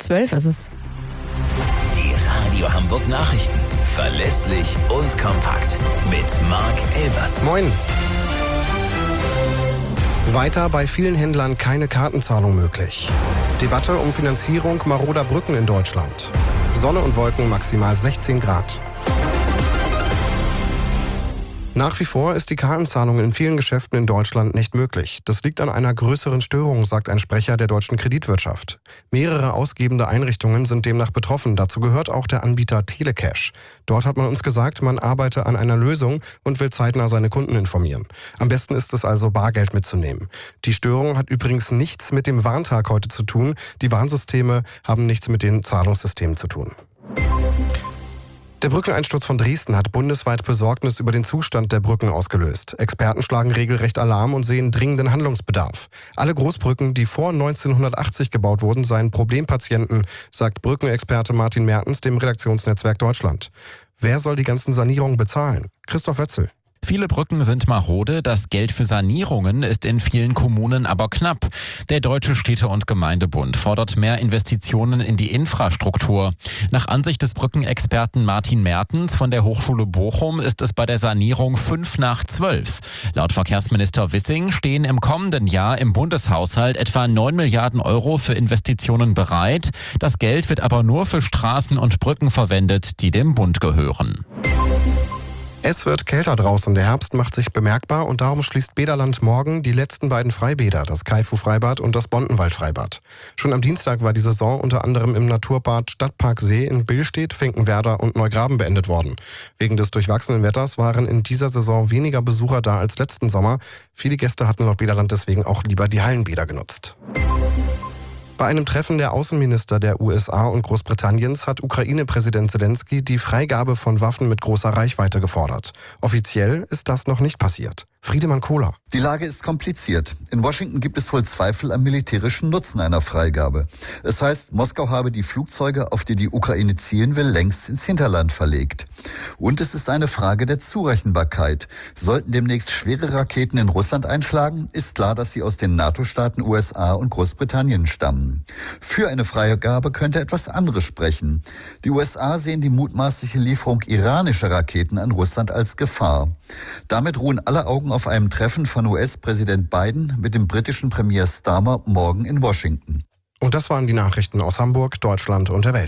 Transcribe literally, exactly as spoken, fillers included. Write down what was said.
zwölf ist es. Die Radio Hamburg Nachrichten. Verlässlich und kompakt. Mit Marc Elvers. Moin. Weiter bei vielen Händlern keine Kartenzahlung möglich. Debatte um Finanzierung maroder Brücken in Deutschland. Sonne und Wolken maximal sechzehn Grad. Nach wie vor ist die Kartenzahlung in vielen Geschäften in Deutschland nicht möglich. Das liegt an einer größeren Störung, sagt ein Sprecher der deutschen Kreditwirtschaft. Mehrere ausgebende Einrichtungen sind demnach betroffen. Dazu gehört auch der Anbieter Telecash. Dort hat man uns gesagt, man arbeite an einer Lösung und will zeitnah seine Kunden informieren. Am besten ist es also, Bargeld mitzunehmen. Die Störung hat übrigens nichts mit dem Warntag heute zu tun. Die Warnsysteme haben nichts mit den Zahlungssystemen zu tun. Der Brückeneinsturz von Dresden hat bundesweit Besorgnis über den Zustand der Brücken ausgelöst. Experten schlagen regelrecht Alarm und sehen dringenden Handlungsbedarf. Alle Großbrücken, die vor neunzehnhundertachtzig gebaut wurden, seien Problempatienten, sagt Brückenexperte Martin Mertens dem Redaktionsnetzwerk Deutschland. Wer soll die ganzen Sanierungen bezahlen? Christoph Wetzel. Viele Brücken sind marode, das Geld für Sanierungen ist in vielen Kommunen aber knapp. Der Deutsche Städte- und Gemeindebund fordert mehr Investitionen in die Infrastruktur. Nach Ansicht des Brückenexperten Martin Mertens von der Hochschule Bochum ist es bei der Sanierung fünf nach zwölf. Laut Verkehrsminister Wissing stehen im kommenden Jahr im Bundeshaushalt etwa neun Milliarden Euro für Investitionen bereit. Das Geld wird aber nur für Straßen und Brücken verwendet, die dem Bund gehören. Es wird kälter draußen, der Herbst macht sich bemerkbar und darum schließt Bäderland morgen die letzten beiden Freibäder, das Kaifu-Freibad und das Bontenwald-Freibad. Schon am Dienstag war die Saison unter anderem im Naturbad Stadtparksee in Billstedt, Finkenwerder und Neugraben beendet worden. Wegen des durchwachsenen Wetters waren in dieser Saison weniger Besucher da als letzten Sommer. Viele Gäste hatten laut Bäderland deswegen auch lieber die Hallenbäder genutzt. Bei einem Treffen der Außenminister der U S A und Großbritanniens hat Ukraine-Präsident Zelensky die Freigabe von Waffen mit großer Reichweite gefordert. Offiziell ist das noch nicht passiert. Friedemann Kohler. Die Lage ist kompliziert. In Washington gibt es wohl Zweifel am militärischen Nutzen einer Freigabe. Es heißt, Moskau habe die Flugzeuge, auf die die Ukraine zielen will, längst ins Hinterland verlegt. Und es ist eine Frage der Zurechenbarkeit. Sollten demnächst schwere Raketen in Russland einschlagen, ist klar, dass sie aus den NATO-Staaten U S A und Großbritannien stammen. Für eine Freigabe könnte etwas anderes sprechen. Die U S A sehen die mutmaßliche Lieferung iranischer Raketen an Russland als Gefahr. Damit ruhen alle Augen auf einem Treffen von U S-Präsident Biden mit dem britischen Premier Starmer morgen in Washington. Und das waren die Nachrichten aus Hamburg, Deutschland und der Welt.